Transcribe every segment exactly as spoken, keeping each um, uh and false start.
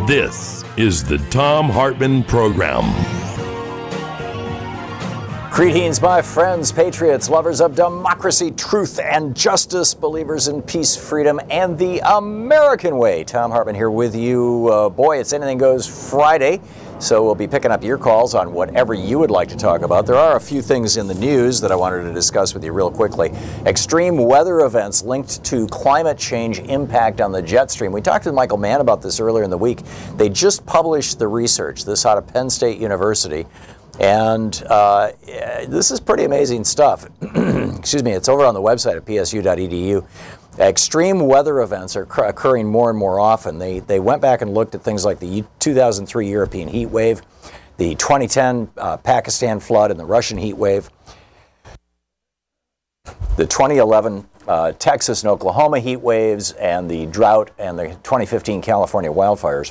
This is the Thom Hartmann Program. Greetings, my friends, patriots, lovers of democracy, truth, and justice, believers in peace, freedom, and the American way. Thom Hartmann here with you. Uh, boy, it's Anything Goes Friday, so we'll be picking up your calls on whatever you would like to talk about. There are a few things in the news that I wanted to discuss with you real quickly. Extreme weather events linked to climate change impact on the jet stream. We talked to Michael Mann about this earlier in the week. They just published the research, this out of Penn State University. And uh, this is pretty amazing stuff. Excuse me, it's over on the website at p s u dot e d u. Extreme weather events are cr- occurring more and more often. They they went back and looked at things like the two thousand three European heat wave, the twenty ten uh, Pakistan flood, and the Russian heat wave, the twenty eleven uh, Texas and Oklahoma heat waves, and the drought, and the twenty fifteen California wildfires.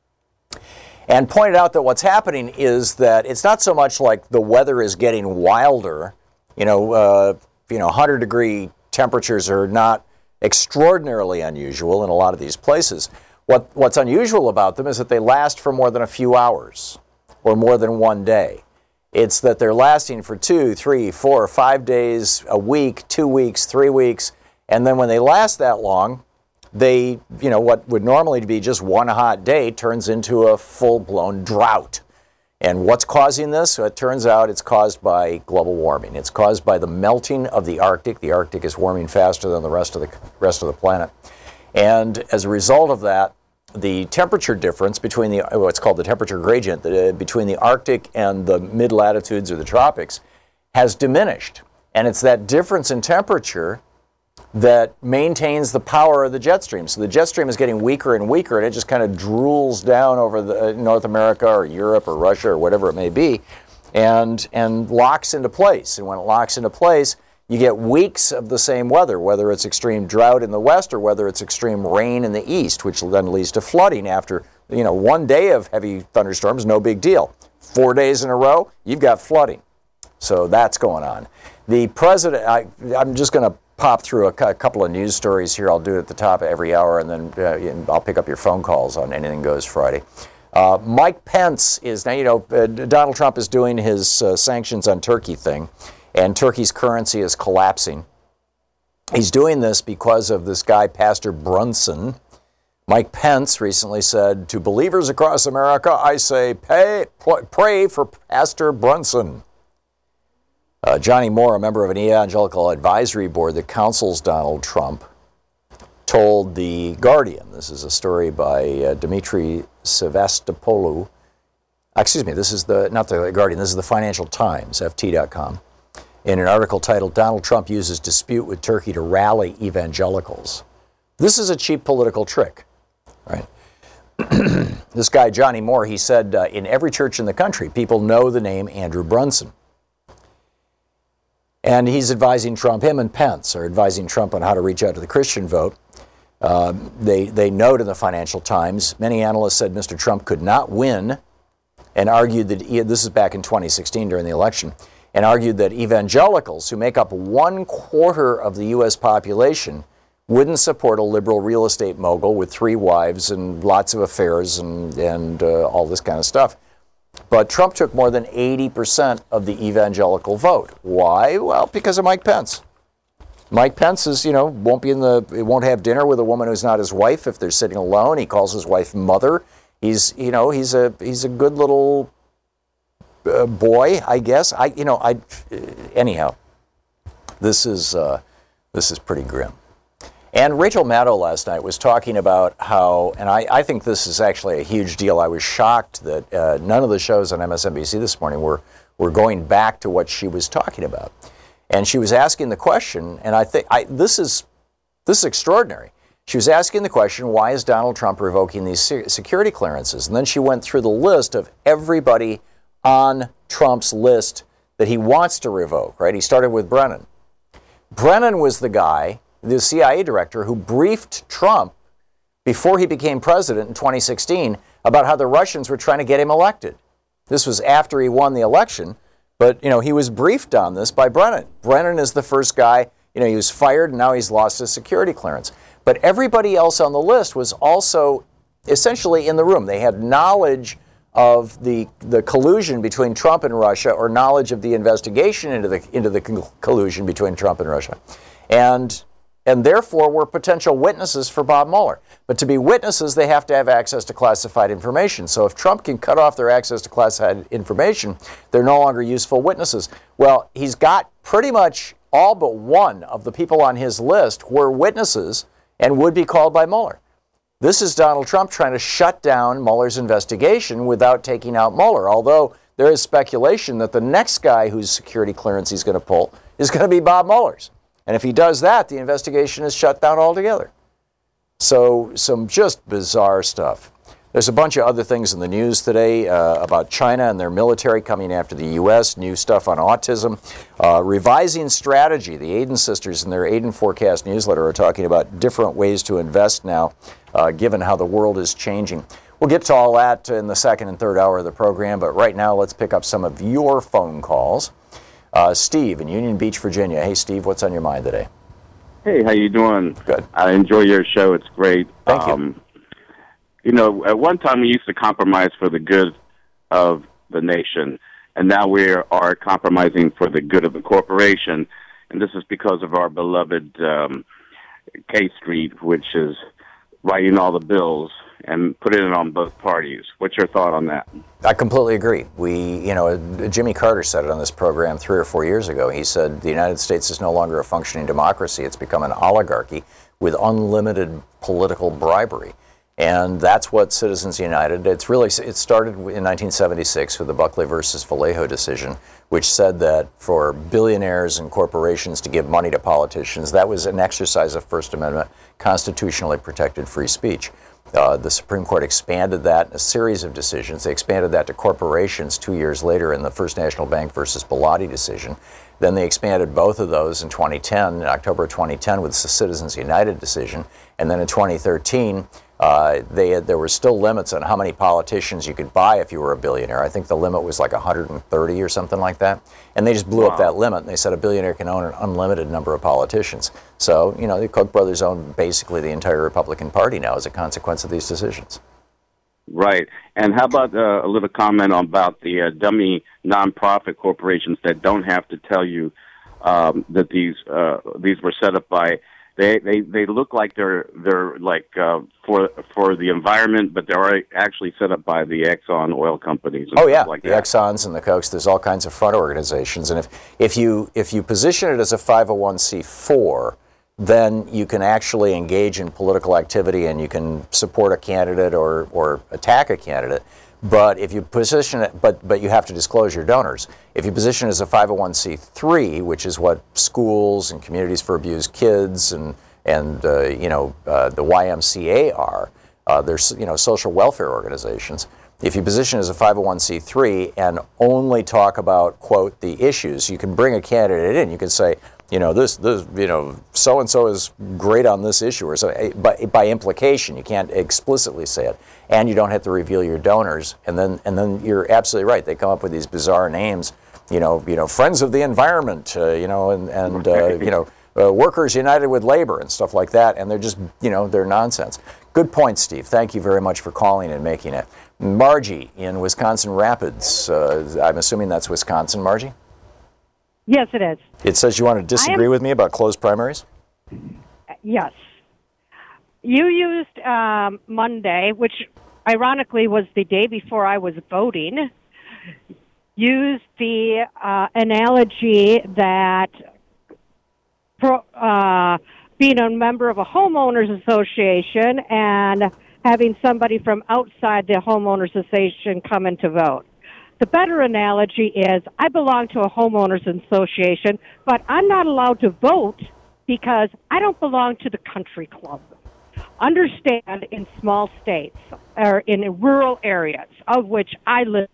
And pointed out that what's happening is that it's not so much like the weather is getting wilder. You know, uh, you know, one hundred degree temperatures are not extraordinarily unusual in a lot of these places. What what's unusual about them is that they last for more than a few hours or more than one day. It's that they're lasting for two, three, four, five days, a week, two weeks, three weeks, and then when they last that long, they, you know, what would normally be just one hot day turns into a full-blown drought. And what's causing this? It turns out it's caused by global warming. It's caused by the melting of the Arctic. The Arctic is warming faster than the rest of the rest of the planet. And as a result of that, the temperature difference between the, what's called the temperature gradient, the, between the Arctic and the mid-latitudes or the tropics has diminished. And it's that difference in temperature that maintains the power of the jet stream. So the jet stream is getting weaker and weaker, and it just kind of drools down over the uh, North America or Europe or Russia or whatever it may be, and and locks into place. And when it locks into place, you get weeks of the same weather, whether it's extreme drought in the west or whether it's extreme rain in the east, which then leads to flooding after, you know, one day of heavy thunderstorms, no big deal. Four days in a row, you've got flooding. So that's going on. The president, I, I'm just going to pop through a, a couple of news stories here. I'll do it at the top of every hour, and then uh, I'll pick up your phone calls on Anything Goes Friday. Uh, Mike Pence is, now, you know, uh, Donald Trump is doing his uh, sanctions on Turkey thing, and Turkey's currency is collapsing. He's doing this because of this guy, Pastor Brunson. Mike Pence recently said, "To believers across America, I say, pay, pray for Pastor Brunson." Uh, Johnny Moore, a member of an evangelical advisory board that counsels Donald Trump, told The Guardian, this is a story by uh, Dimitri Sevastopoulou, excuse me, this is the, not The Guardian, this is the Financial Times, F T dot com, in an article titled, "Donald Trump Uses Dispute with Turkey to Rally Evangelicals." This is a cheap political trick, right? This guy, Johnny Moore, he said, uh, in every church in the country, people know the name Andrew Brunson. And he's advising Trump, him and Pence are advising Trump on how to reach out to the Christian vote. Uh, they, they note in the Financial Times, many analysts said Mister Trump could not win, and argued that, he, this is back in twenty sixteen during the election, and argued that evangelicals, who make up one quarter of the U S population, wouldn't support a liberal real estate mogul with three wives and lots of affairs and, and uh, all this kind of stuff. But Trump took more than eighty percent of the evangelical vote. Why? Well, because of Mike Pence. Mike Pence is, you know, won't be in the, won't have dinner with a woman who's not his wife if they're sitting alone. He calls his wife mother. He's, you know, he's a he's a good little uh, boy, I guess. I, you know, I, anyhow, this is uh, this is pretty grim. And Rachel Maddow last night was talking about how, and I, I think this is actually a huge deal. I was shocked that uh, none of the shows on M S N B C this morning were, were going back to what she was talking about. And she was asking the question, and I think I, this is this is extraordinary. She was asking the question, why is Donald Trump revoking these security clearances? And then she went through the list of everybody on Trump's list that he wants to revoke, right? He started with Brennan. Brennan was the guy, the C I A director, who briefed Trump before he became president in twenty sixteen about how the Russians were trying to get him elected. This was after he won the election, but you know he was briefed on this by Brennan. Brennan is the first guy, you know, he was fired and now he's lost his security clearance. But everybody else on the list was also essentially in the room. They had knowledge of the the collusion between Trump and Russia, or knowledge of the investigation into the into the collusion between Trump and Russia, and and therefore were potential witnesses for Bob Mueller. But to be witnesses, they have to have access to classified information. So if Trump can cut off their access to classified information, they're no longer useful witnesses. Well, he's got pretty much all but one of the people on his list were witnesses and would be called by Mueller. This is Donald Trump trying to shut down Mueller's investigation without taking out Mueller, although there is speculation that the next guy whose security clearance he's going to pull is going to be Bob Mueller's. And if he does that, the investigation is shut down altogether. So some just bizarre stuff. There's a bunch of other things in the news today uh, about China and their military coming after the U S, new stuff on autism, uh, revising strategy. The Aiden sisters in their Aiden Forecast newsletter are talking about different ways to invest now, uh, given how the world is changing. We'll get to all that in the second and third hour of the program, but right now let's pick up some of your phone calls. Uh, Steve in Union Beach, Virginia. Hey, Steve, what's on your mind today? Hey, how you doing? Good. I enjoy your show. It's great. Thank um, you. You know, at one time we used to compromise for the good of the nation, and now we are compromising for the good of the corporation, and this is because of our beloved um, K Street, which is writing all the bills and putting it on both parties. What's your thought on that? I completely agree. We, you know, Jimmy Carter said it on this program three or four years ago. He said the United States is no longer a functioning democracy. It's become an oligarchy with unlimited political bribery. And that's what Citizens United, it's really, it started in nineteen seventy-six with the Buckley versus Vallejo decision, which said that for billionaires and corporations to give money to politicians, that was an exercise of First Amendment constitutionally protected free speech. Uh, the Supreme Court expanded that in a series of decisions. They expanded that to corporations two years later in the First National Bank versus Bellotti decision. Then they expanded both of those in twenty ten, in October twenty ten, with the Citizens United decision. And then in twenty thirteen, uh, they had, there were still limits on how many politicians you could buy if you were a billionaire. I think the limit was like one hundred thirty or something like that. And they just blew wow. up that limit. And they said a billionaire can own an unlimited number of politicians. So, you know, the Koch brothers own basically the entire Republican Party now as a consequence of these decisions. Right. And how about uh, a little comment about the uh, dummy nonprofit corporations that don't have to tell you um, that these uh, these were set up by they, they, they look like they're they're like uh, for for the environment, but they're actually set up by the Exxon oil companies. And oh yeah, like the that. Exxons and the Kochs. There's all kinds of front organizations, and if if you if you position it as a five oh one c four, then you can actually engage in political activity and you can support a candidate or, or attack a candidate. But if you position it, but, but you have to disclose your donors. If you position it as a five oh one c three, which is what schools and communities for abused kids and, and uh, you know, uh, the Y M C A are, uh, there's, you know, social welfare organizations. If you position it as a five oh one c three and only talk about, quote, the issues, you can bring a candidate in. You can say, you know, this, this, you know, so-and-so is great on this issue, or so, by, by implication, you can't explicitly say it, and you don't have to reveal your donors, and then, and then you're absolutely right. They come up with these bizarre names, you know, you know, Friends of the Environment, uh, you know, and, and uh, you know, uh, Workers United with Labor and stuff like that, and they're just, you know, they're nonsense. Good point, Steve. Thank you very much for calling and making it. Margie in Wisconsin Rapids. Uh, I'm assuming that's Wisconsin, Margie? Yes, it is. It says you want to disagree am, with me about closed primaries? Yes. You used um, Monday, which ironically was the day before I was voting, used the uh, analogy that pro, uh, being a member of a homeowners association and having somebody from outside the homeowners association come in to vote. The better analogy is I belong to a homeowners association, but I'm not allowed to vote because I don't belong to the country club. Understand, in small states or in rural areas, of which I live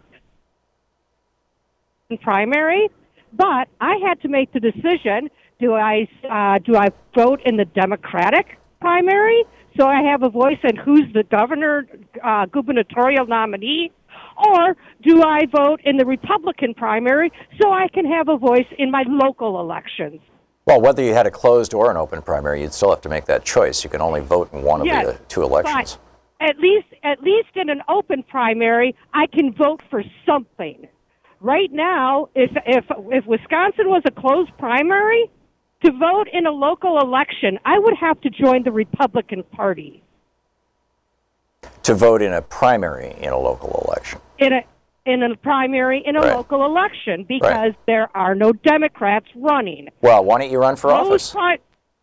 in primary, but I had to make the decision, do I uh, do I vote in the Democratic primary so I have a voice in who's the governor, uh, gubernatorial nominee, or do I vote in the Republican primary so I can have a voice in my local elections? Well, whether you had a closed or an open primary, you'd still have to make that choice. You can only vote in one yes, of the two elections. Fine. at least at least in an open primary, I can vote for something. Right now, if if if Wisconsin was a closed primary, to vote in a local election, I would have to join the Republican Party. To vote in a primary in a local election. In a in a primary in a Right. local election, because Right. there are no Democrats running. Well, why don't you run for Those office? pri-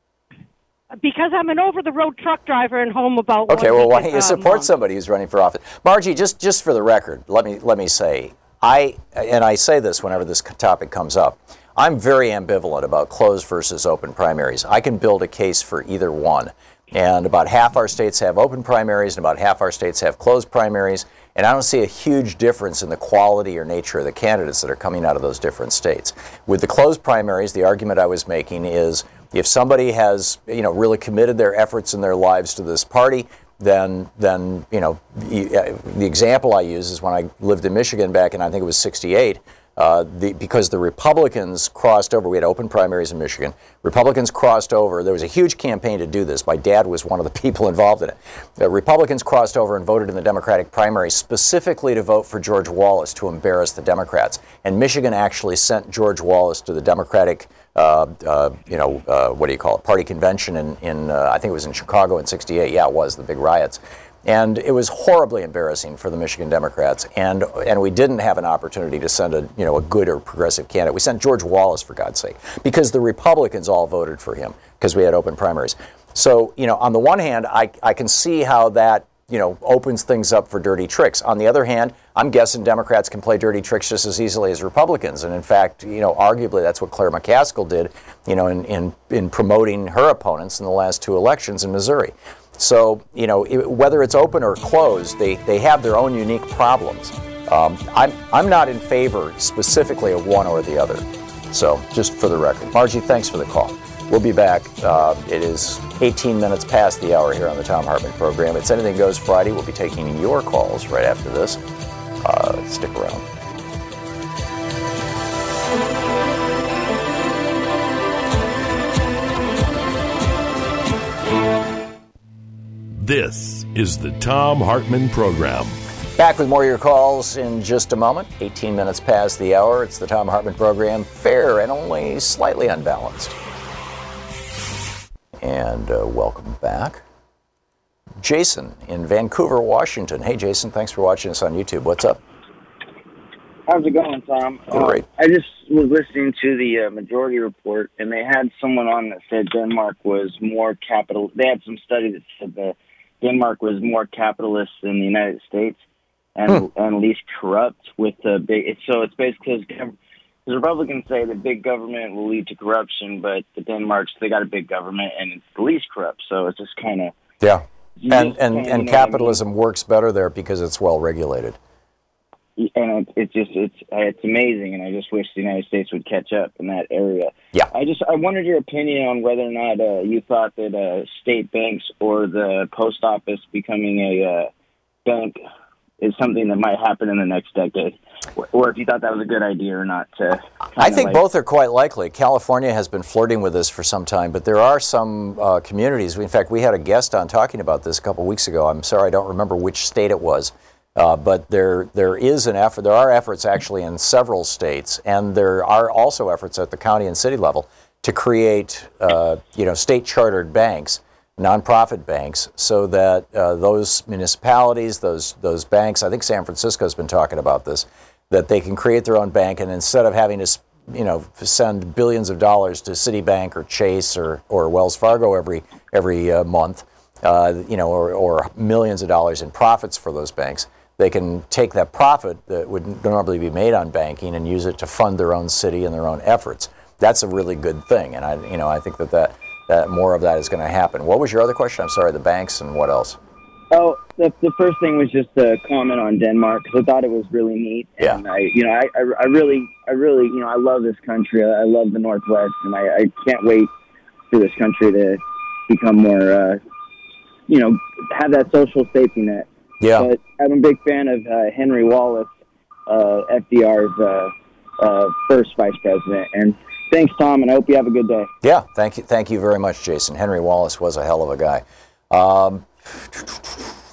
because I'm an over-the-road truck driver and home about Okay, one well, why week don't you a support month. somebody who's running for office? Margie, just just for the record, let me let me say, I and I say this whenever this topic comes up, I'm very ambivalent about closed versus open primaries. I can build a case for either one. And about half our states have open primaries and about half our states have closed primaries. And I don't see a huge difference in the quality or nature of the candidates that are coming out of those different states. With the closed primaries, the argument I was making is if somebody has, you know, really committed their efforts and their lives to this party, then, then you know, the example I use is when I lived in Michigan back in, I think it was sixty-eight, Uh, the, because the Republicans crossed over. We had open primaries in Michigan. Republicans crossed over. There was a huge campaign to do this. My dad was one of the people involved in it. The Republicans crossed over and voted in the Democratic primary specifically to vote for George Wallace to embarrass the Democrats. And Michigan actually sent George Wallace to the Democratic, uh, uh, you know, uh, what do you call it, party convention in, in uh, I think it was in Chicago in sixty-eight. Yeah, it was, the big riots. And it was horribly embarrassing for the Michigan Democrats, and and we didn't have an opportunity to send a you know a good or progressive candidate. We sent George Wallace, for God's sake, because the Republicans all voted for him because we had open primaries. So you know, on the one hand, I I can see how that you know opens things up for dirty tricks. On the other hand, I'm guessing Democrats can play dirty tricks just as easily as Republicans, and in fact, you know, arguably that's what Claire McCaskill did, you know, in in, in promoting her opponents in the last two elections in Missouri. So, you know, it, whether it's open or closed, they, they have their own unique problems. Um, I'm, I'm not in favor specifically of one or the other. So, just for the record. Margie, thanks for the call. We'll be back. Uh, it is eighteen minutes past the hour here on the Thom Hartmann program. It's Anything Goes Friday. We'll be taking your calls right after this. Uh, stick around. This is the Thom Hartmann Program. Back with more of your calls in just a moment. eighteen minutes past the hour. It's the Thom Hartmann Program. Fair and only slightly unbalanced. And uh, welcome back. Jason in Vancouver, Washington. Hey, Jason, thanks for watching us on YouTube. What's up? How's it going, Tom? Great. Uh, I just was listening to the uh, Majority Report, and they had someone on that said Denmark was more capital. They had some study that said that Denmark was more capitalist than the United States, and Hmm. and least corrupt. With the big, it's, so it's basically because the Republicans say that big government will lead to corruption, but the Denmark's they got a big government and it's the least corrupt. So it's just kind of Yeah. And, and, kinda, and you know what I mean? capitalism works better there because it's well regulated. And it, it's just it's it's amazing, and I just wish the United States would catch up in that area. Yeah. I just I wondered your opinion on whether or not uh, you thought that uh, state banks or the post office becoming a uh, bank is something that might happen in the next decade, or, or if you thought that was a good idea or not. To I think like, both are quite likely. California has been flirting with this for some time, but there are some uh, communities. In fact, we had a guest on talking about this a couple weeks ago. I'm sorry, I don't remember which state it was. Uh, but there, there is an effort. There are efforts actually in several states, and there are also efforts at the county and city level to create, uh, you know, state-chartered banks, nonprofit banks, so that uh, those municipalities, those those banks. I think San Francisco's been talking about this, that they can create their own bank, and instead of having to, you know, send billions of dollars to Citibank or Chase or or Wells Fargo every every uh, month, uh, you know, or, or millions of dollars in profits for those banks. They can take that profit that would normally be made on banking and use it to fund their own city and their own efforts. That's a really good thing, and I, you know, I think that, that, that more of that is going to happen. What was your other question? I'm sorry, the banks and what else? Oh, the, the first thing was just a comment on Denmark, because I thought it was really neat. Yeah. And I, you know, I, I, I really, I really, you know, I love this country. I love the Northwest, and I, I can't wait for this country to become more, uh, you know, have that social safety net. Yeah. But I'm a big fan of uh, Henry Wallace, uh, F D R's uh, uh, first vice president. And thanks, Tom, and I hope you have a good day. Yeah, thank you, thank you very much, Jason. Henry Wallace was a hell of a guy. Um,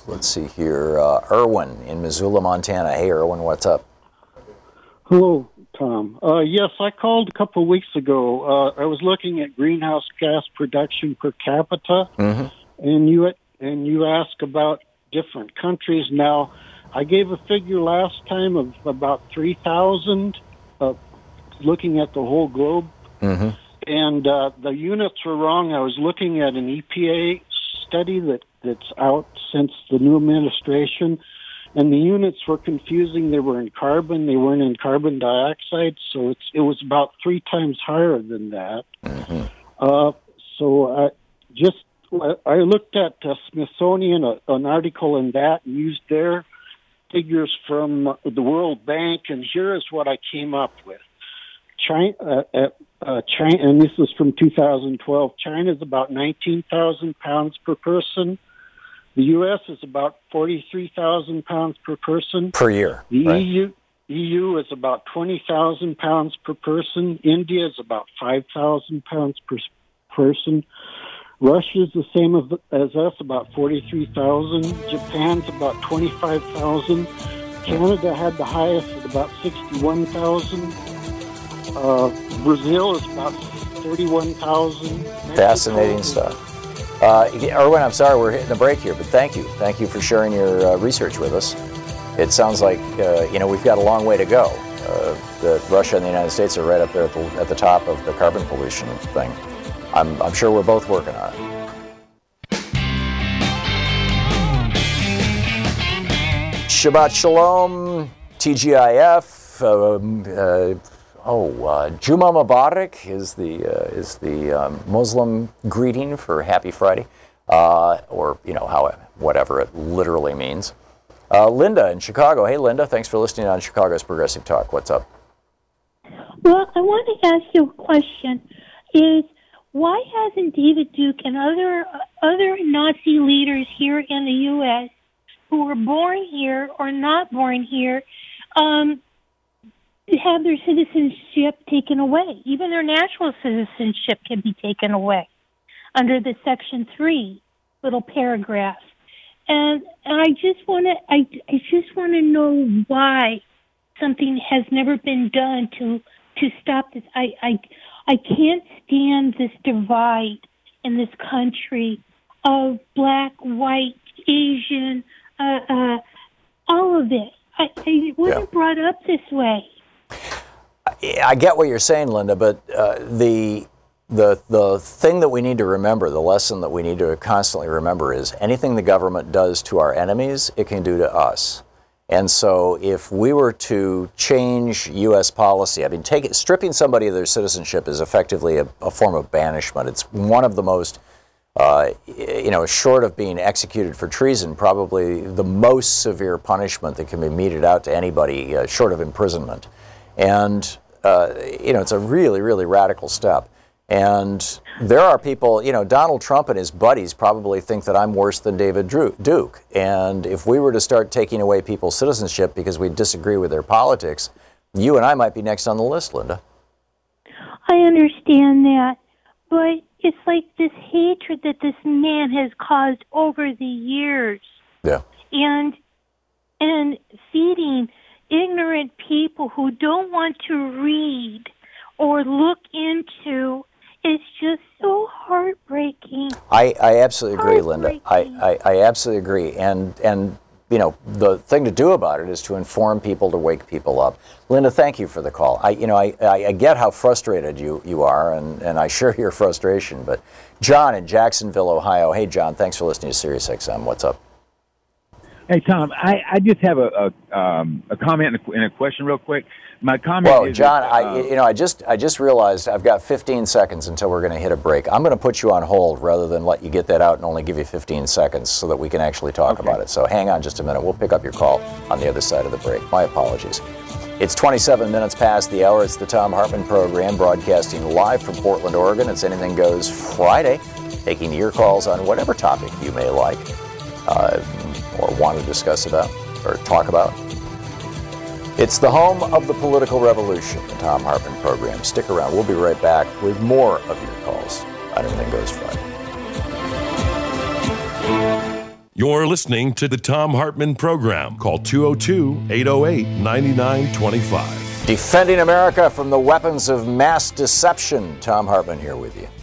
let's see here. Uh, Erwin in Missoula, Montana. Hey, Erwin, what's up? Hello, Tom. Uh, yes, I called a couple of weeks ago. Uh, I was looking at greenhouse gas production per capita, Mm-hmm. and you and you asked about different countries. Now, I gave a figure last time of about three thousand, uh, looking at the whole globe, Mm-hmm. and uh, the units were wrong. I was looking at an E P A study that, that's out since the new administration, and the units were confusing. They were in carbon. They weren't in carbon dioxide, so it's, it was about three times higher than that. Mm-hmm. Uh, so I just I looked at uh, Smithsonian, uh, an article in that, and used their figures from the World Bank, and here is what I came up with. China, uh, uh, China, and this is from two thousand twelve. China is about nineteen thousand pounds per person. The U S is about forty-three thousand pounds per person. Per year. The right? E U E U is about twenty thousand pounds per person. India is about five thousand pounds per person. Russia is the same as, as us, about forty-three thousand. Japan's about twenty-five thousand. Canada had the highest at about sixty-one thousand. Uh, Brazil is about thirty-one thousand. Fascinating stuff. Uh, Erwin, I'm sorry we're hitting a break here, but thank you. Thank you for sharing your uh, research with us. It sounds like, uh, you know, we've got a long way to go. Uh, the, Russia and the United States are right up there at the, at the top of the carbon pollution thing. I'm, I'm sure we're both working on it. Shabbat Shalom, T G I F. Uh, uh, oh, uh, Juma Mubarak is the uh, is the um, Muslim greeting for Happy Friday, uh, or you know how whatever it literally means. Uh, Linda in Chicago. Hey, Linda. Thanks for listening on Chicago's Progressive Talk. What's up? Well, I want to ask you a question. Is why hasn't David Duke and other other Nazi leaders here in the U S who were born here or not born here um, have their citizenship taken away? Even their natural citizenship can be taken away under the Section three little paragraph. And and I just want to I, I just want to know why something has never been done to to stop this. I I I can't stand this divide in this country of black, white, Asian, uh, uh, all of it. I, it wasn't yeah. brought up this way. I get what you're saying, Linda, but uh, the the the thing that we need to remember, the lesson that we need to constantly remember is anything the government does to our enemies, it can do to us. And so if we were to change U S policy, I mean, take it, stripping somebody of their citizenship is effectively a, a form of banishment. It's one of the most, uh, you know, short of being executed for treason, probably the most severe punishment that can be meted out to anybody, uh, short of imprisonment. And, uh, you know, it's a really, really radical step. And there are people, you know, Donald Trump and his buddies probably think that I'm worse than David Duke. And if we were to start taking away people's citizenship because we disagree with their politics, you and I might be next on the list, Linda. I understand that. But it's like this hatred that this man has caused over the years. Yeah. And and feeding ignorant people who don't want to read or look into. It's just so heartbreaking. I, I absolutely agree, Linda. I, I, I absolutely agree. And, and, you know, the thing to do about it is to inform people, to wake people up. Linda, thank you for the call. I, you know, I, I get how frustrated you, you are, and, and I share your frustration. But John in Jacksonville, Ohio. Hey, John, thanks for listening to Sirius X M. What's up? Hey, Tom, I, I just have a a, um, a comment and a, and a question real quick. My comment Well, is... John, that, I, uh, you know, I just I just realized I've got fifteen seconds until we're going to hit a break. I'm going to put you on hold rather than let you get that out and only give you fifteen seconds so that we can actually talk okay. about it. So hang on just a minute. We'll pick up your call on the other side of the break. My apologies. It's twenty-seven minutes past the hour. It's the Thom Hartmann Program, broadcasting live from Portland, Oregon. It's Anything Goes Friday, taking your calls on whatever topic you may like uh, or want to discuss about or talk about. It's the home of the political revolution, the Thom Hartmann Program. Stick around. We'll be right back with more of your calls on Anything Goes Friday. You're listening to the Thom Hartmann Program. Call two oh two, eight oh eight, nine nine two five. Defending America from the weapons of mass deception. Thom Hartmann here with you.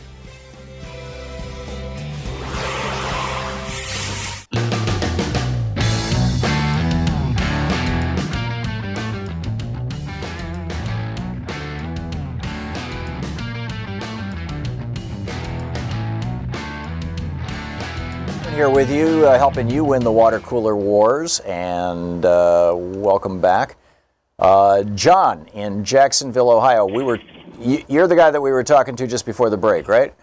Here with you, uh, helping you win the water cooler wars, and uh, welcome back. Uh, John in Jacksonville, Ohio. We were, you're the guy that we were talking to just before the break, right?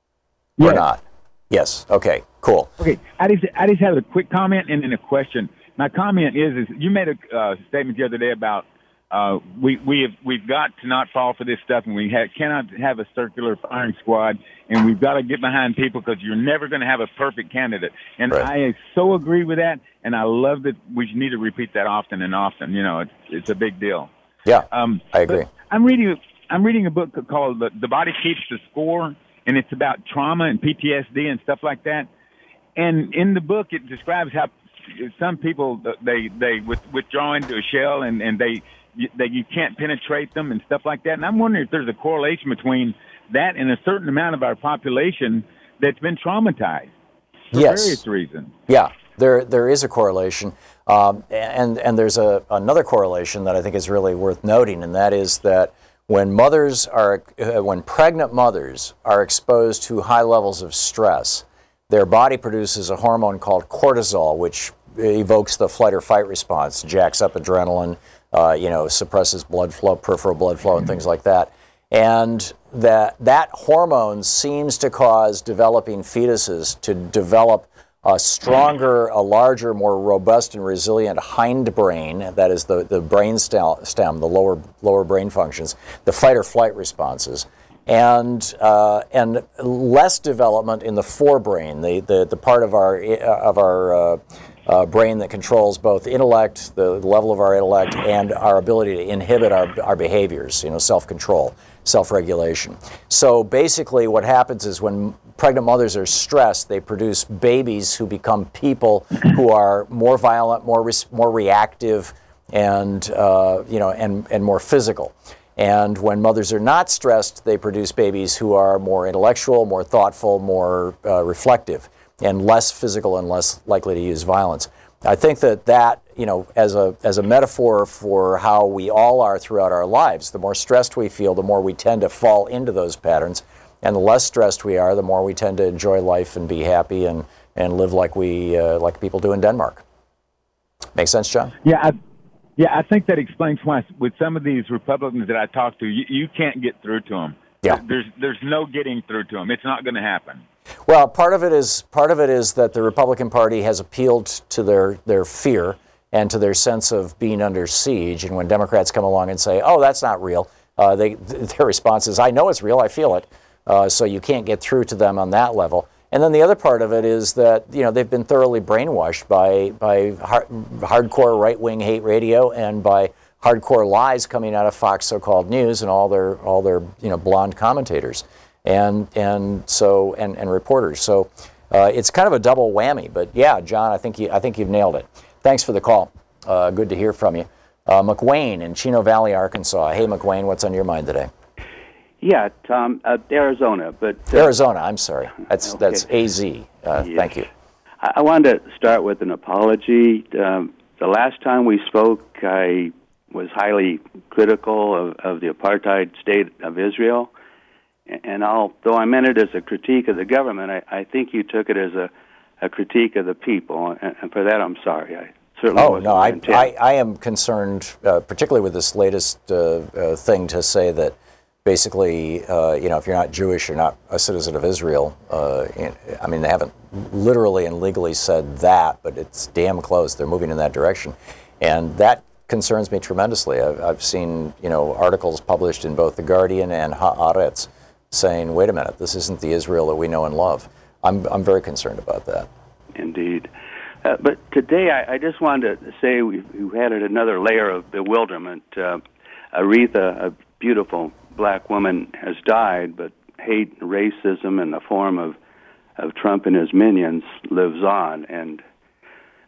Yes. Or not? Yes. Okay, cool. Okay, I just, I just have a quick comment and then a question. My comment is, is you made a uh, statement the other day about uh, we, we have, we've got to not fall for this stuff, and we ha- cannot have a circular firing squad, and we've got to get behind people because you're never going to have a perfect candidate. And right. I so agree with that, and I love that we need to repeat that often and often. You know, it's it's a big deal. Yeah, um, I agree. I'm reading I'm reading a book called The, the Body Keeps the Score, and it's about trauma and P T S D and stuff like that. And in the book, it describes how some people they they withdraw into a shell and and they that you can't penetrate them and stuff like that. And I'm wondering if there's a correlation between that and a certain amount of our population that's been traumatized for yes. various reasons. Yeah, there there is a correlation. Um, and, and there's a, another correlation that I think is really worth noting, and that is that when mothers are, uh, when pregnant mothers are exposed to high levels of stress, their body produces a hormone called cortisol, which evokes the flight or fight response, jacks up adrenaline, uh, you know, suppresses blood flow, peripheral blood flow, and things like that. And that that hormone seems to cause developing fetuses to develop a stronger, a larger, more robust and resilient hindbrain, that is the, the brain stem, the lower lower brain functions, the fight or flight responses, and uh, and less development in the forebrain, the, the, the part of our of our uh, uh, brain that controls both intellect, the level of our intellect, and our ability to inhibit our, our behaviors, you know, self-control, self-regulation. So basically what happens is when pregnant mothers are stressed, they produce babies who become people who are more violent, more re- more reactive, and uh, you know, and, and more physical. And when mothers are not stressed, they produce babies who are more intellectual, more thoughtful, more uh, reflective, and less physical and less likely to use violence. I think that that, you know, as a as a metaphor for how we all are throughout our lives, the more stressed we feel, the more we tend to fall into those patterns, and the less stressed we are, the more we tend to enjoy life and be happy and, and live like we uh, like people do in Denmark. Make sense, John? Yeah, I, yeah, I think that explains why with some of these Republicans that I talk to, you, you can't get through to them. Yeah. There's there's no getting through to them. It's not going to happen. Well, part of it is part of it is that the Republican Party has appealed to their, their fear and to their sense of being under siege. And when Democrats come along and say, "Oh, that's not real," uh, they their response is, "I know it's real. I feel it." Uh, so you can't get through to them on that level. And then the other part of it is that, you know, they've been thoroughly brainwashed by by hard, hardcore right-wing hate radio and by hardcore lies coming out of Fox so-called news and all their all their you know blonde commentators and and so and, and reporters. So uh, it's kind of a double whammy. But yeah, John, I think you I think you've nailed it. Thanks for the call. Uh, good to hear from you, uh, McWayne in Chino Valley, Arkansas. Hey, McWayne, what's on your mind today? Yeah, Tom, uh, Arizona, but uh, Arizona. I'm sorry. That's okay. that's A Z. Uh, yes. Thank you. I, I wanted to start with an apology. Um, the last time we spoke, I was highly critical of, of the apartheid state of Israel, and although I meant it as a critique of the government, I, I think you took it as a, a critique of the people, and, and for that I'm sorry. I certainly oh wasn't no, I, intent. I I am concerned, uh, particularly with this latest uh, uh, thing to say that. Basically, uh, you know, if you're not Jewish, you're not a citizen of Israel. Uh, I mean, they haven't literally and legally said that, but it's damn close. They're moving in that direction. And that concerns me tremendously. I've, I've seen, you know, articles published in both The Guardian and Haaretz saying, wait a minute, this isn't the Israel that we know and love. I'm, I'm very concerned about that. Indeed. Uh, but today, I, I just wanted to say we've, we've added another layer of bewilderment. Uh, Aretha, a beautiful black woman, has died, but hate and racism in the form of, of Trump and his minions lives on. And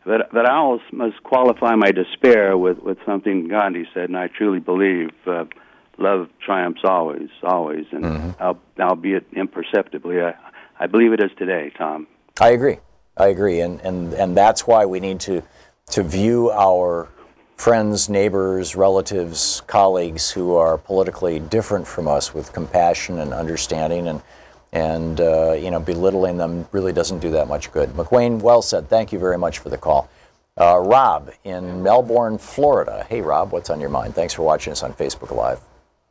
that, that I always must qualify my despair with, with something Gandhi said, and I truly believe uh, love triumphs always, always, and mm-hmm. al- albeit imperceptibly. I, I believe it is today, Tom. I agree. I agree, and, and, and that's why we need to to view our friends, neighbors, relatives, colleagues who are politically different from us with compassion and understanding, and and uh, you know, belittling them really doesn't do that much good. McWayne, well said. Thank you very much for the call. Uh, Rob in Melbourne, Florida. Hey, Rob, what's on your mind? Thanks for watching us on Facebook Live.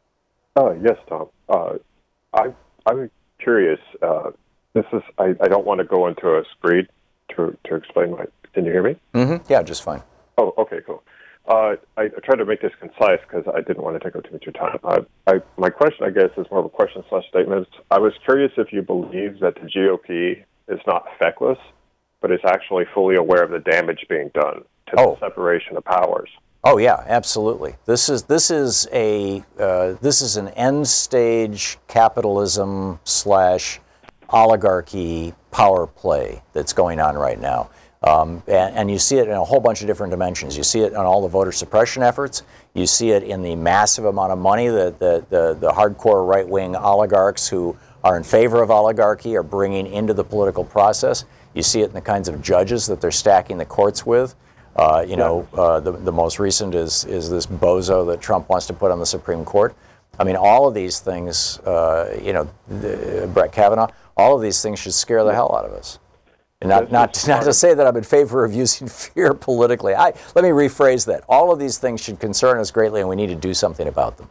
Uh, yes, Tom. Uh, I, I'm curious. Uh, this is. I, I don't want to go into a screed to to explain my. Can you hear me? Mm-hmm. Yeah, just fine. Oh, okay, cool. Uh, I, I tried to make this concise because I didn't want to take up too much of your time. Uh, I, my question, I guess, is more of a question slash statement. I was curious if you believe that the G O P is not feckless, but is actually fully aware of the damage being done to oh. the separation of powers. Oh yeah, absolutely. This is this is a uh, this is an end stage capitalism slash oligarchy power play that's going on right now. Um, and, and you see it in a whole bunch of different dimensions. You see it on all the voter suppression efforts. You see it in the massive amount of money that the, the, the hardcore right-wing oligarchs who are in favor of oligarchy are bringing into the political process. You see it in the kinds of judges that they're stacking the courts with. Uh, you know, uh, the, the most recent is, is this bozo that Trump wants to put on the Supreme Court. I mean, all of these things, uh, you know, the, Brett Kavanaugh, all of these things should scare the hell out of us. And not not not to say that I'm in favor of using fear politically. I let me rephrase that. All of these things should concern us greatly, and we need to do something about them.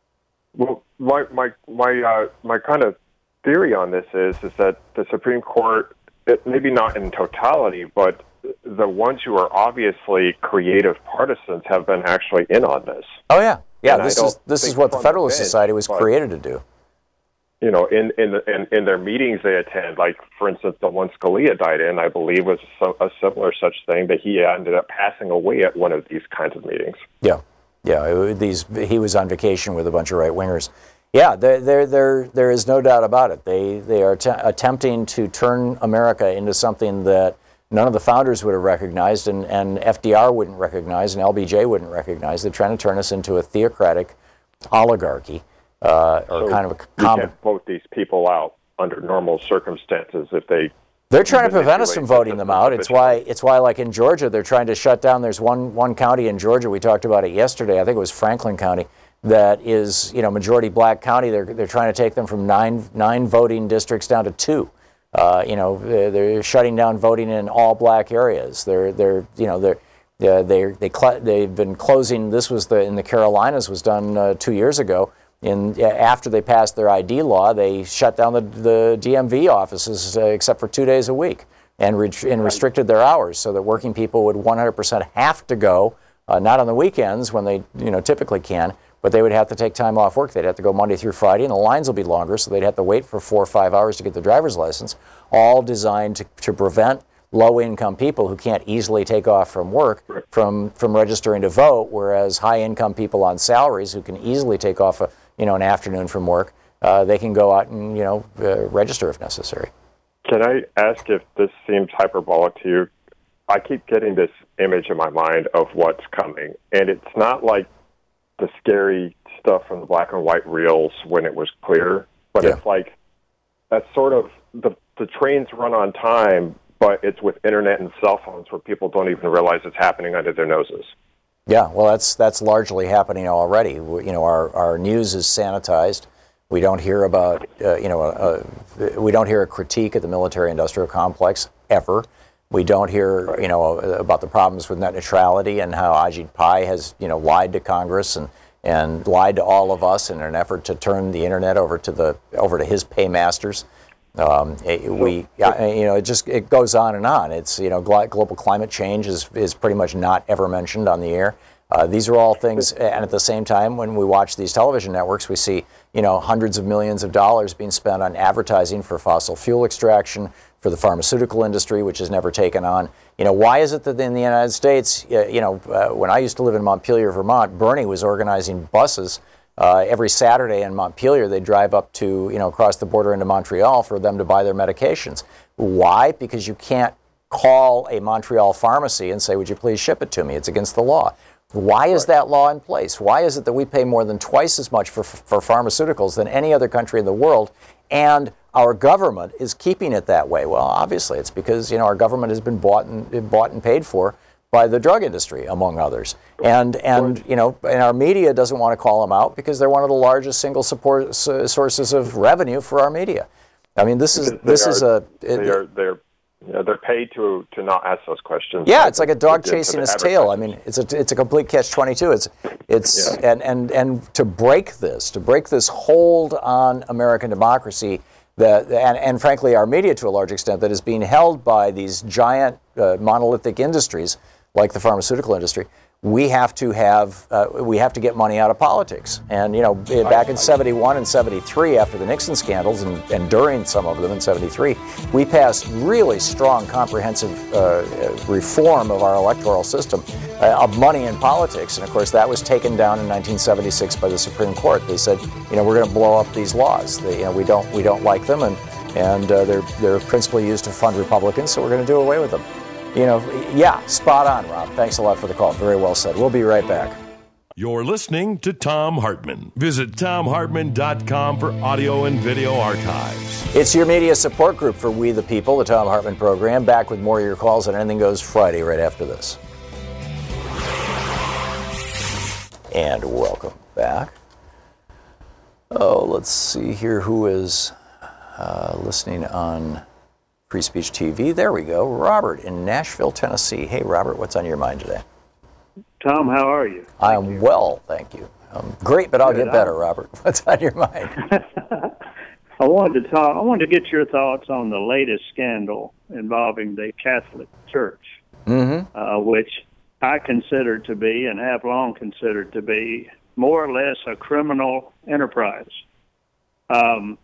Well, my my my uh, my kind of theory on this is is that the Supreme Court, it, maybe not in totality, but the ones who are obviously creative partisans have been actually in on this. Oh yeah, yeah. And this is this is what the Federalist Society was created to do. You know, in in, the, in in their meetings they attend, like, for instance, the one Scalia died in, I believe, was so, a similar such thing that he ended up passing away at one of these kinds of meetings. Yeah, yeah. It, these he was on vacation with a bunch of right wingers. Yeah, there there there there is no doubt about it. They they are t- attempting to turn America into something that none of the founders would have recognized, and, and F D R wouldn't recognize, and L B J wouldn't recognize. They're trying to turn us into a theocratic oligarchy. Uh, or so kind of a we com- can't vote these people out under normal circumstances if they. They're trying to prevent us from voting them out. It's why it's why, like in Georgia, they're trying to shut down. There's one one county in Georgia. We talked about it yesterday. I think it was Franklin County. That is, you know, majority black county. They're they're trying to take them from nine nine voting districts down to two. Uh, you know, they're, they're shutting down voting in all black areas. They're they're you know they're. Uh, they they cl- they've been closing. This was the in the Carolinas was done uh, two years ago. In after they passed their I D law, they shut down the, the D M V offices uh, except for two days a week, and, re- and restricted their hours so that working people would one hundred percent have to go, uh, not on the weekends when they you know typically can, but they would have to take time off work. They'd have to go Monday through Friday, and the lines will be longer, so they'd have to wait for four or five hours to get the driver's license. All designed to, to prevent low-income people who can't easily take off from work from from registering to vote, whereas high-income people on salaries who can easily take off a you know, an afternoon from work, uh, they can go out and, you know, uh, register if necessary. Can I ask if this seems hyperbolic to you? I keep getting this image in my mind of what's coming, and it's not like the scary stuff from the black and white reels when it was clear, but yeah. It's like that's sort of the the trains run on time, but it's with internet and cell phones where people don't even realize it's happening under their noses. Yeah, well, that's that's largely happening already. You know, our, our news is sanitized. We don't hear about, uh, you know, uh, we don't hear a critique of the military-industrial complex ever. We don't hear, right. you know, about the problems with net neutrality and how Ajit Pai has, you know, lied to Congress and, and lied to all of us in an effort to turn the internet over to the over to his paymasters. Um, it, we, you know, it just it goes on and on. It's you know, global climate change is is pretty much not ever mentioned on the air. Uh, these are all things, and at the same time, when we watch these television networks, we see you know hundreds of millions of dollars being spent on advertising for fossil fuel extraction, for the pharmaceutical industry, which has never taken on. You know, why is it that in the United States, you know, uh, when I used to live in Montpelier, Vermont, Bernie was organizing buses. Uh, every Saturday in Montpelier, they drive up to, you know, across the border into Montreal for them to buy their medications. Why? Because you can't call a Montreal pharmacy and say, would you please ship it to me? It's against the law. Why is that law in place? Why is it that we pay more than twice as much for, for pharmaceuticals than any other country in the world, and our government is keeping it that way? Well, obviously, it's because, you know, our government has been bought and bought and paid for by the drug industry, among others. And, and you know, and our media doesn't want to call them out because they're one of the largest single support sources of revenue for our media. I mean, this is this are, is a it, they're they're you know, they're paid to to not ask those questions. Yeah, it's like a dog chasing its tail. I mean, it's a it's a complete catch twenty-two. It's it's yeah. and, and and to break this, to break this hold on American democracy, that and and frankly our media to a large extent, that is being held by these giant uh, monolithic industries like the pharmaceutical industry. We have to have uh, we have to get money out of politics. And you know, back in seventy-one and seventy-three, after the Nixon scandals, and, and during some of them in seventy-three, we passed really strong, comprehensive uh, reform of our electoral system uh, of money in politics. And of course, that was taken down in nineteen seventy-six by the Supreme Court. They said, you know, we're going to blow up these laws. They, you know, we don't we don't like them, and and uh, they're they're principally used to fund Republicans, so we're going to do away with them. You know, yeah, spot on, Rob. Thanks a lot for the call. Very well said. We'll be right back. You're listening to Thom Hartmann. Visit thom hartmann dot com for audio and video archives. It's your media support group for We the People, the Thom Hartmann program. Back with more of your calls on Anything Goes Friday right after this. And welcome back. Oh, let's see here who is uh, listening on Free Speech T V. There we go. Robert in Nashville, Tennessee. Hey, Robert, what's on your mind today? Tom, how are you? I am well, thank you. Um, great, but I'll Good. get better, Robert. What's on your mind? I wanted to talk. I wanted to get your thoughts on the latest scandal involving the Catholic Church, mm-hmm. uh, which I consider to be, and have long considered to be, more or less a criminal enterprise. Um,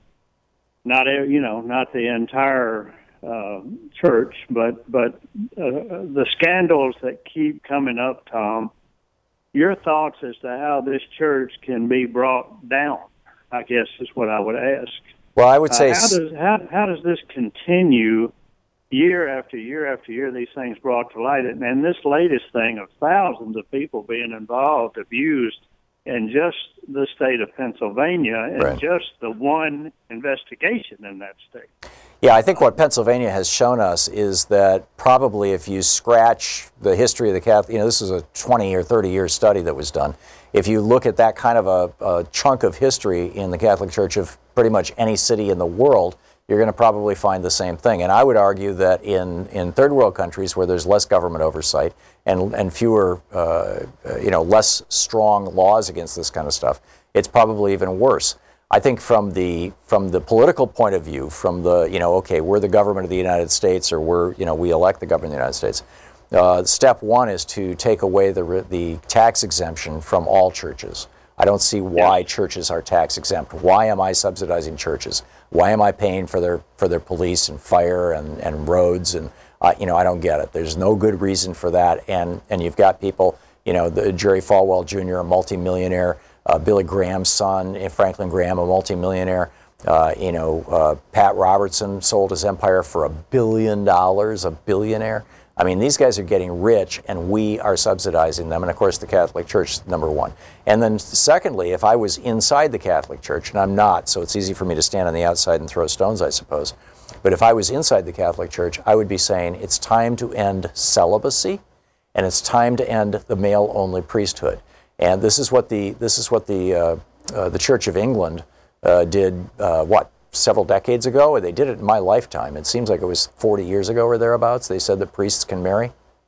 not you know, not the entire uh, church, but but uh, the scandals that keep coming up, Tom. Your thoughts as to how this church can be brought down, I guess, is what I would ask. Well, I would say, uh, how does how, how does this continue year after year after year? These things brought to light, and, and this latest thing of thousands of people being involved, abused, in just the state of Pennsylvania, and right. just the one investigation in that state. Yeah, I think what Pennsylvania has shown us is that probably if you scratch the history of the Catholic, you know, this is a twenty or thirty year study that was done. If you look at that kind of a, a chunk of history in the Catholic Church of pretty much any city in the world, you're going to probably find the same thing. And I would argue that in, in third world countries where there's less government oversight and and fewer, uh, you know, less strong laws against this kind of stuff, it's probably even worse. I think from the from the political point of view, from the, you know, okay, we're the government of the United States, or we're, you know, we elect the government of the United States. Uh, step one is to take away the the tax exemption from all churches. I don't see why yeah. churches are tax exempt. Why am I subsidizing churches? Why am I paying for their for their police and fire and, and roads? And uh, you know, I don't get it. There's no good reason for that. And and you've got people, you know, the Jerry Falwell Junior, a multimillionaire, uh, Billy Graham's son, Franklin Graham, a multimillionaire. Uh, you know, uh, Pat Robertson sold his empire for a billion dollars, a billionaire. I mean, these guys are getting rich, and we are subsidizing them. And of course, the Catholic Church is number one. And then secondly, if I was inside the Catholic Church, and I'm not, so it's easy for me to stand on the outside and throw stones, I suppose. But if I was inside the Catholic Church, I would be saying it's time to end celibacy, and it's time to end the male-only priesthood. And this is what the this is what the uh, uh, the Church of England uh, did. Uh, what? Several decades ago. They did it in my lifetime. It seems like it was forty years ago or thereabouts. They said that priests can marry,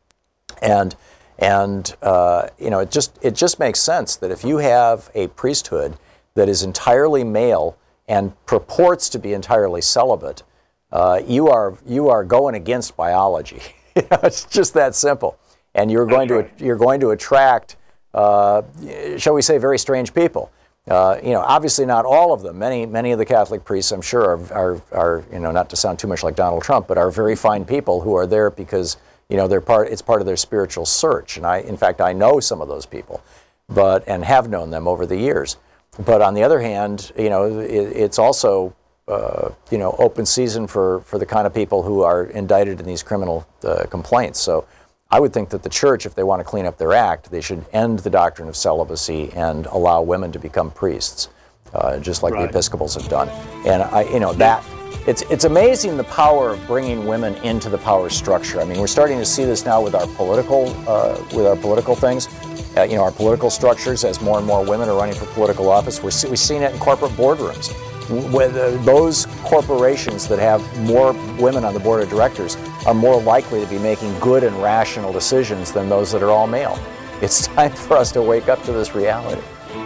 and and uh, you know, it just it just makes sense that if you have a priesthood that is entirely male and purports to be entirely celibate, uh, you are you are going against biology. It's just that simple, and you're going That's right. to you're going to attract, uh, shall we say, very strange people. Uh, you know, obviously not all of them. Many, many of the Catholic priests, I'm sure, are, are, are, you know, not to sound too much like Donald Trump, but are very fine people who are there because, you know, they're part. It's part of their spiritual search. And I, in fact, I know some of those people, but and have known them over the years. But on the other hand, you know, it, it's also uh, you know, open season for, for the kind of people who are indicted in these criminal uh, complaints. So I would think that the church, if they want to clean up their act, they should end the doctrine of celibacy and allow women to become priests, uh, just like Right. the Episcopals have done. And I, you know, that it's it's amazing the power of bringing women into the power structure. I mean, we're starting to see this now with our political uh, with our political things. Uh, you know, our political structures, as more and more women are running for political office. We're, we've seen it in corporate boardrooms. With, uh, those corporations that have more women on the board of directors are more likely to be making good and rational decisions than those that are all male. It's time for us to wake up to this reality.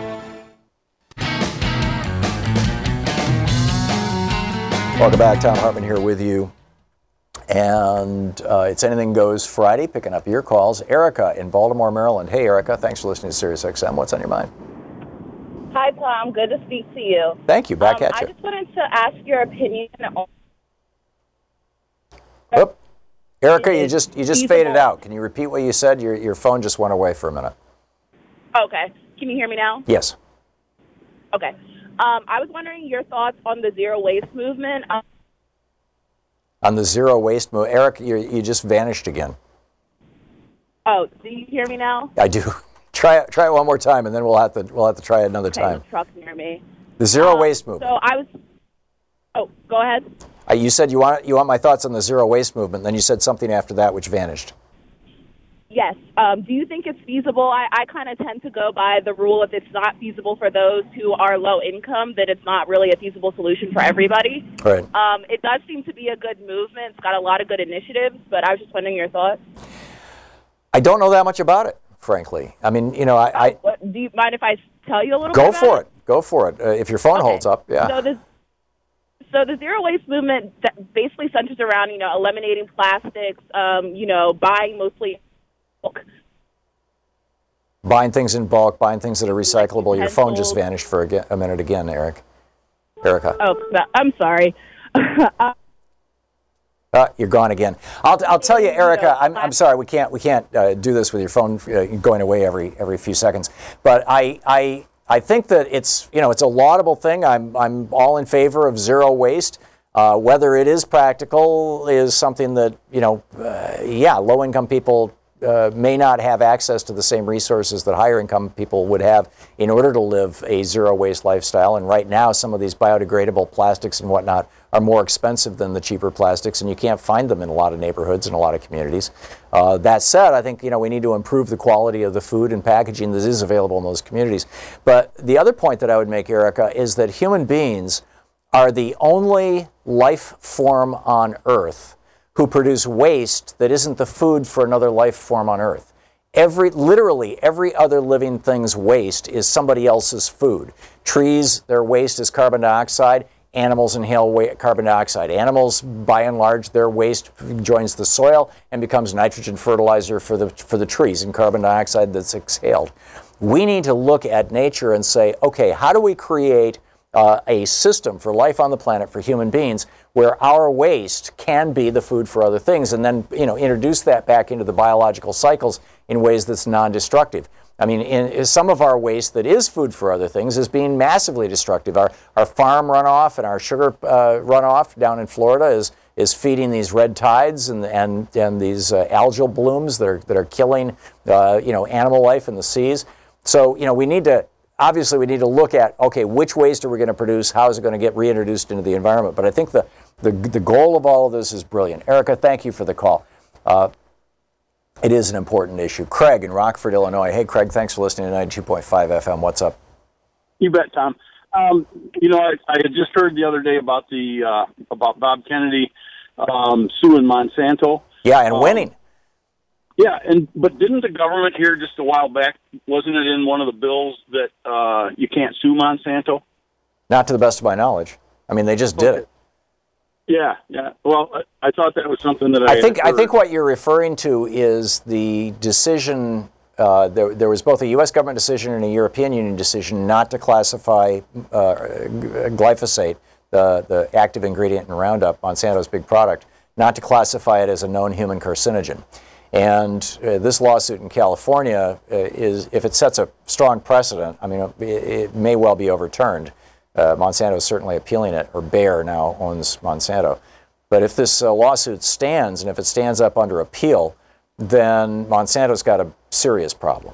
Welcome back. Tom Hartman here with you. And uh, it's Anything Goes Friday, picking up your calls. Erica in Baltimore, Maryland. Hey, Erica. Thanks for listening to Sirius X M. What's on your mind? Hi, Tom. Good to speak to you. Thank you. Back um, at you. I just wanted to ask your opinion on... Oop. Erica, you just you just feasible. faded out. Can you repeat what you said? Your your phone just went away for a minute. Okay. Can you hear me now? Yes. Okay. Um, I was wondering your thoughts on the zero waste movement. Um, On the zero waste move, Eric, you you just vanished again. oh, do you hear me now? I do. Try it. Try it one more time, and then we'll have to we'll have to try it another Okay, time. the truck near me. The zero Um, waste movement. So I was... Oh, go ahead. Uh, you said you want you want my thoughts on the zero waste movement. Then you said something after that which vanished. Yes. Um, do you think it's feasible? I, I kind of tend to go by the rule if it's not feasible for those who are low income, that it's not really a feasible solution for everybody. Right. Um, it does seem to be a good movement. It's got a lot of good initiatives, but I was just wondering your thoughts. I don't know that much about it, frankly. I mean, you know, I, I What, do you mind if I tell you a little go bit about for it. Go for it. Uh, if your phone Okay. holds up, yeah. So the so the zero waste movement that basically centers around, you know, eliminating plastics, um, you know, buying mostly bulk. Buying things in bulk, buying things that are recyclable. Your phone just utensils. vanished for a, ge- a minute again, Eric. Erica. Oh, I'm sorry. Uh, Uh, you're gone again. I'll, I'll tell you, Erica. I'm, I'm sorry. We can't we can't uh, do this with your phone uh, going away every every few seconds. But I I I think that it's you know it's a laudable thing. I'm I'm all in favor of zero waste. Uh, whether it is practical is something that you know uh, yeah low income people uh, may not have access to the same resources that higher income people would have in order to live a zero waste lifestyle. And right now, some of these biodegradable plastics and whatnot are more expensive than the cheaper plastics, and you can't find them in a lot of neighborhoods and a lot of communities. Uh, that said, I think you know we need to improve the quality of the food and packaging that is available in those communities. But the other point that I would make, Erica, is that human beings are the only life form on Earth who produce waste that isn't the food for another life form on Earth. Every, literally every other living thing's waste is somebody else's food. Trees, their waste is carbon dioxide. Animals inhale wa- carbon dioxide. Animals, by and large, their waste joins the soil and becomes nitrogen fertilizer for the, for the trees and carbon dioxide that's exhaled. We need to look at nature and say, okay, how do we create Uh, a system for life on the planet for human beings where our waste can be the food for other things, and then you know introduce that back into the biological cycles in ways that's non-destructive. I mean, in, in some of our waste that is food for other things is being massively destructive. Our our farm runoff and our sugar uh, runoff down in Florida is is feeding these red tides and and and these uh, algal blooms that are that are killing uh, you know animal life in the seas. So you know we need to. Obviously, we need to look at, okay, which waste are we going to produce? How is it going to get reintroduced into the environment? But I think the, the, the goal of all of this is brilliant. Erica, thank you for the call. Uh, it is an important issue. Craig in Rockford, Illinois. Hey, Craig, thanks for listening to ninety-two point five F M. What's up? You bet, Tom. Um, you know, I, I had just heard the other day about the uh, about Bob Kennedy um, suing Monsanto. Yeah, and um, winning. Yeah, and but didn't the government here just a while back, wasn't it in one of the bills that uh, you can't sue Monsanto? Not to the best of my knowledge. I mean, they just did Okay. it. Yeah, yeah. Well, I, I thought that was something that I, I had think I heard. think what you're referring to is the decision. Uh, there, there was both a U S government decision and a European Union decision not to classify uh, glyphosate, the the active ingredient in Roundup, Monsanto's big product, not to classify it as a known human carcinogen. And uh, this lawsuit in California uh, is, if it sets a strong precedent, I mean, it, it may well be overturned. Uh, Monsanto is certainly appealing it, or Bayer now owns Monsanto. But if this uh, lawsuit stands, and if it stands up under appeal, then Monsanto's got a serious problem.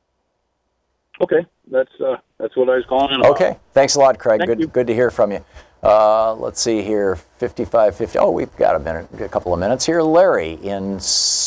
Okay, that's uh, that's what I was calling in about. Okay, thanks a lot, Craig. Thank good you. good to hear from you. Uh, let's see here, fifty-five fifty. Oh, we've got a minute, a couple of minutes here. Larry in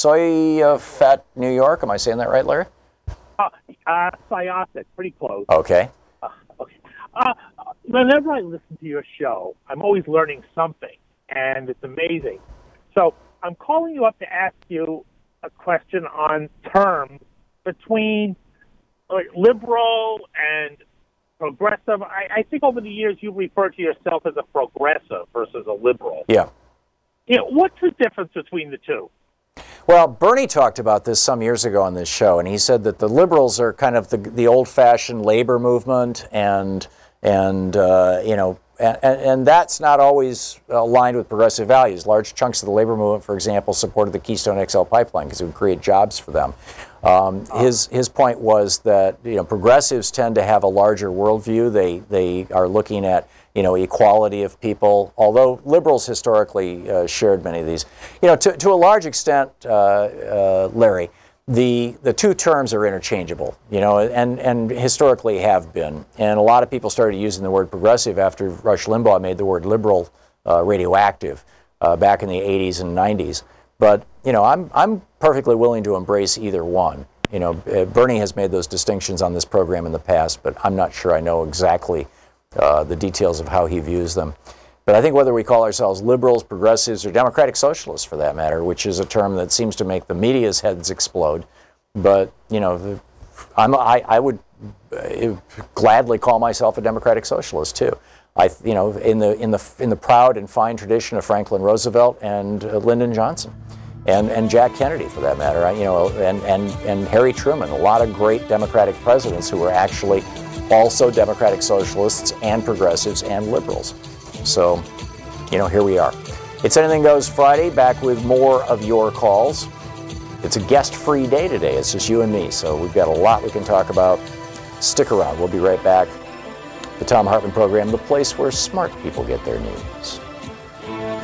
Syosset, New York. Am I saying that right, Larry? Uh, uh, Syosset, pretty close. Okay. Uh, okay. Uh, whenever I listen to your show, I'm always learning something, and it's amazing. So I'm calling you up to ask you a question on terms between like, liberal and progressive. I, I think over the years you've referred to yourself as a progressive versus a liberal. Yeah. You know, what's the difference between the two? Well, Bernie talked about this some years ago on this show, and he said that the liberals are kind of the, the old-fashioned labor movement, and and uh, you know, and, and that's not always aligned with progressive values. Large chunks of the labor movement, for example, supported the Keystone X L pipeline because it would create jobs for them. Um, his his point was that you know progressives tend to have a larger worldview. They they are looking at you know equality of people. Although liberals historically uh, shared many of these, you know to to a large extent, uh, uh, Larry, the the two terms are interchangeable. You know, and and historically have been. And a lot of people started using the word progressive after Rush Limbaugh made the word liberal uh, radioactive uh, back in the eighties and nineties. But you know, I'm I'm perfectly willing to embrace either one. You know, Bernie has made those distinctions on this program in the past, but I'm not sure I know exactly uh, the details of how he views them. But I think whether we call ourselves liberals, progressives, or democratic socialists, for that matter, which is a term that seems to make the media's heads explode, but you know, the, I'm I, I would uh, gladly call myself a democratic socialist too. I, you know, in the in the in the proud and fine tradition of Franklin Roosevelt and uh, Lyndon Johnson, and and Jack Kennedy, for that matter. I, you know, and and and Harry Truman. A lot of great Democratic presidents who were actually also democratic socialists and progressives and liberals. So, you know, here we are. It's Anything Goes Friday. Back with more of your calls. It's a guest-free day today. It's just you and me. So we've got a lot we can talk about. Stick around. We'll be right back. The Thom Hartmann Program, the place where smart people get their news.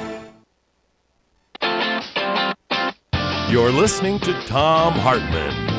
You're listening to Thom Hartmann.